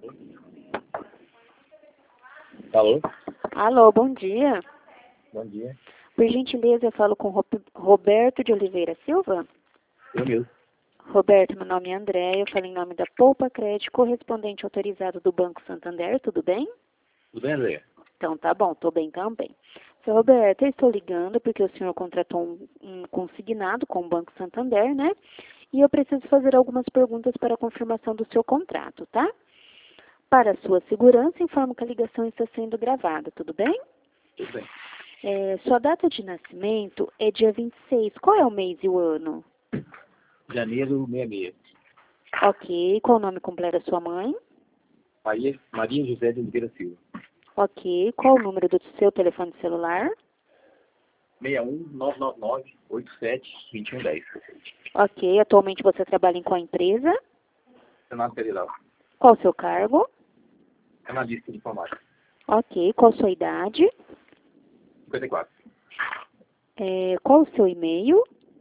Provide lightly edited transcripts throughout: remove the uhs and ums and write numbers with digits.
Alô? Alô, bom dia. Bom dia. Por gentileza, eu falo com Roberto de Oliveira Silva? Eu mesmo. Roberto, meu nome é André, eu falo em nome da Poupa Crédito, correspondente autorizado do Banco Santander, tudo bem? Tudo bem, André? Então tá bom, tô bem também. Seu Roberto, eu estou ligando porque o senhor contratou um consignado com o Banco Santander, né? E eu preciso fazer algumas perguntas para a confirmação do seu contrato, tá? Para a sua segurança, informo que a ligação está sendo gravada, tudo bem? Tudo bem. Sua data de nascimento é dia 26. Qual é o mês e o ano? Janeiro 66. Ok. Qual o nome completo da sua mãe? Maria José de Oliveira Silva. Ok. Qual o número do seu telefone celular? 61-999-87-2110. Ok. Atualmente você trabalha em qual empresa? Senado Federal. Qual o seu cargo? Analista de informática. Ok. Qual a sua idade? 54. Qual o seu e-mail?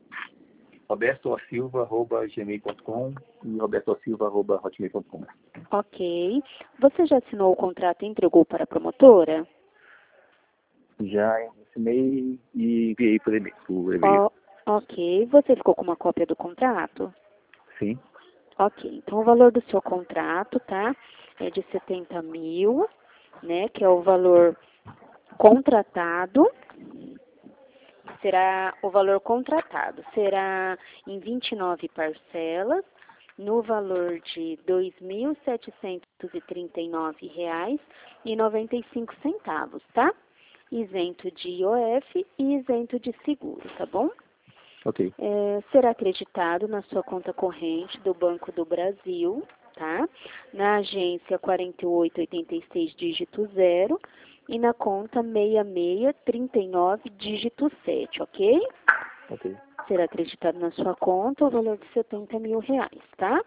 robertosilva@gmail.com e robertosilva@hotmail.com. Ok. Você já assinou o contrato e entregou para a promotora? Já assinei e enviei por e-mail. Ok. Você ficou com uma cópia do contrato? Sim. Ok. Então, o valor do seu contrato, tá? É de 70 mil, né? Que é o valor contratado. Será o valor contratado. Será em 29 parcelas, no valor de R$ 2.739,95, tá? Isento de IOF e isento de seguro, tá bom? Ok. Será acreditado na sua conta corrente do Banco do Brasil, tá? Na agência 4886, dígito 0, e na conta 6639, dígito 7, ok? Ok. Será acreditado na sua conta o valor de R$ 70 mil, tá?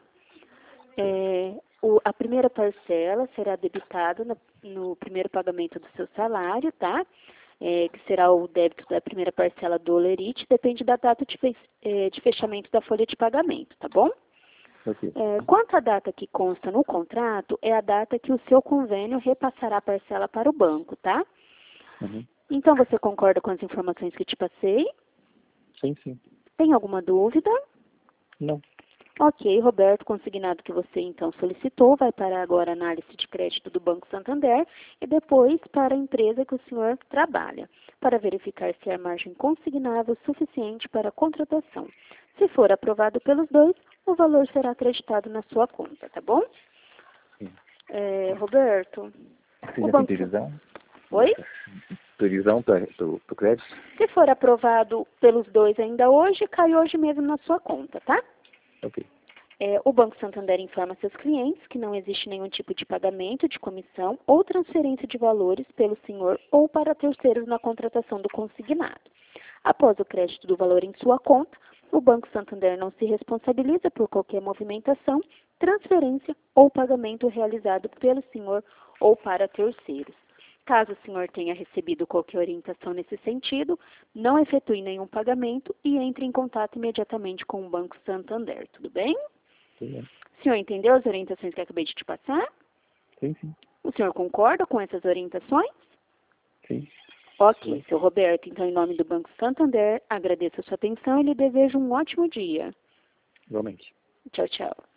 A primeira parcela será debitada no primeiro pagamento do seu salário, tá? Que será o débito da primeira parcela do Olerite, depende da data de fechamento da folha de pagamento, tá bom? Ok. Quanto à data que consta no contrato, é a data que o seu convênio repassará a parcela para o banco, tá? Uhum. Então, você concorda com as informações que te passei? Sim. Tem alguma dúvida? Não. Ok, Roberto, consignado que você então solicitou, vai para agora a análise de crédito do Banco Santander e depois para a empresa que o senhor trabalha, para verificar se há margem consignável suficiente para a contratação. Se for aprovado pelos dois, o valor será acreditado na sua conta, tá bom? Sim. Roberto, Você o já tem banco... previsão? Oi? Previsão do crédito? Se for aprovado pelos dois ainda hoje, cai hoje mesmo na sua conta, tá? Ok. O Banco Santander informa seus clientes que não existe nenhum tipo de pagamento de comissão ou transferência de valores pelo senhor ou para terceiros na contratação do consignado. Após o crédito do valor em sua conta, o Banco Santander não se responsabiliza por qualquer movimentação, transferência ou pagamento realizado pelo senhor ou para terceiros. Caso o senhor tenha recebido qualquer orientação nesse sentido, não efetue nenhum pagamento e entre em contato imediatamente com o Banco Santander, tudo bem? Sim. O senhor entendeu as orientações que eu acabei de te passar? Sim. O senhor concorda com essas orientações? Sim. Ok, seu Roberto, então em nome do Banco Santander, agradeço a sua atenção e lhe desejo um ótimo dia. Igualmente. Tchau, tchau.